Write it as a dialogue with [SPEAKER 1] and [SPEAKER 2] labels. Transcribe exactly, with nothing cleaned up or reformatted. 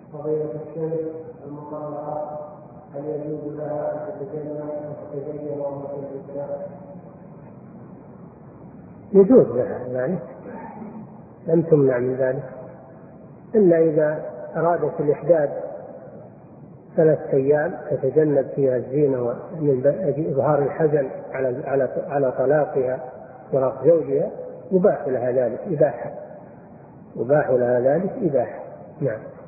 [SPEAKER 1] فضيلة الشيخ، المطلقات هل يجوز لها أن تتجنن وتتزين وهي في الإسلام؟
[SPEAKER 2] يجوز لها ذلك، لم تمنع من ذلك، إلا إذا أرادت الإحداد ثلاث أيام تتجنب فيها الزينة من إظهار الحزن على على على طلاقها طلاق زوجها، يباح لها ذلك إباحة، يباح لها ذلك إباحة. نعم.